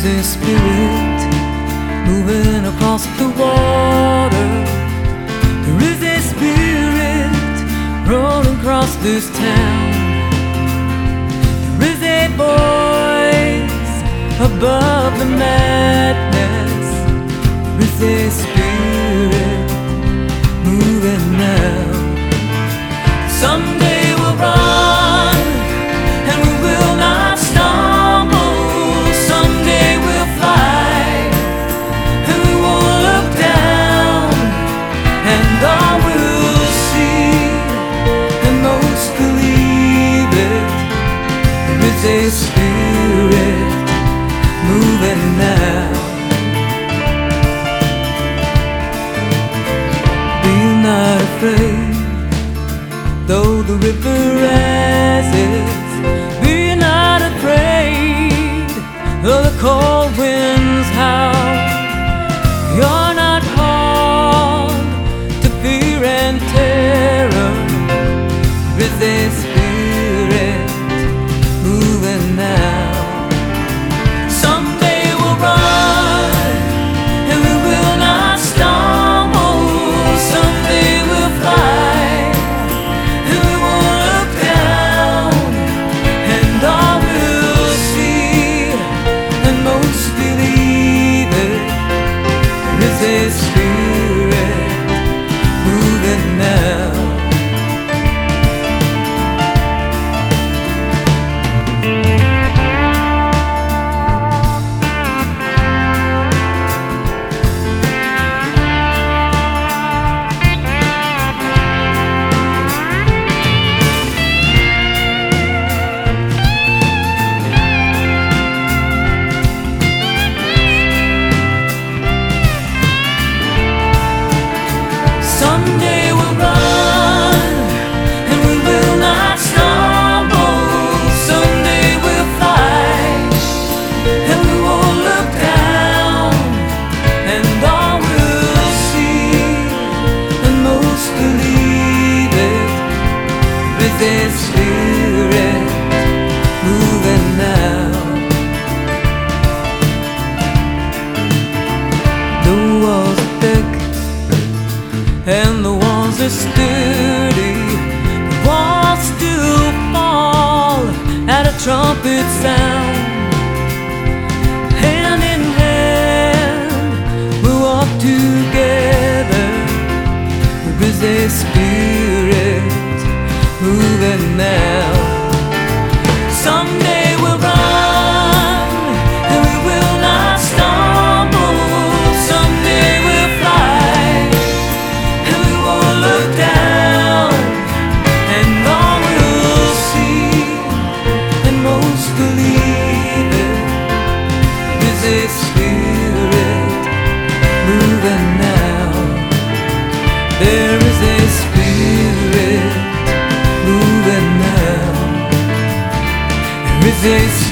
a spirit moving across the water. There is a spirit rolling across this town. There is a voice above the madness. There is a spirit moving now. Someday we'll run and we will not stumble. Someday we'll fly and we won't look down, and all we'll see, and most believe it, there is a spirit moving now. Be not afraid, though the river rises. Be not afraid, though the cold winds howl. You're not called to fear and terror. There is a spirit moving now. Someday we'll run and we will not stumble. Someday we'll fly and we won't look down, and all we'll see, and most believe it, there is a spirit moving now. Someday we'll run and we will not stumble. Someday we'll fly and we won't look down, and all we'll see, and most believe it, there is a spirit moving now. The walls are thick and the walls are sturdy. The walls still fall at a trumpet sound. Hand in hand we walk together. There is a spirit moving now. Someday we'll run and we will not stumble. Someday we'll fly and we won't look down, and all we'll see, and most believe it, there is a spirit moving now. There is a spirit moving now. There is a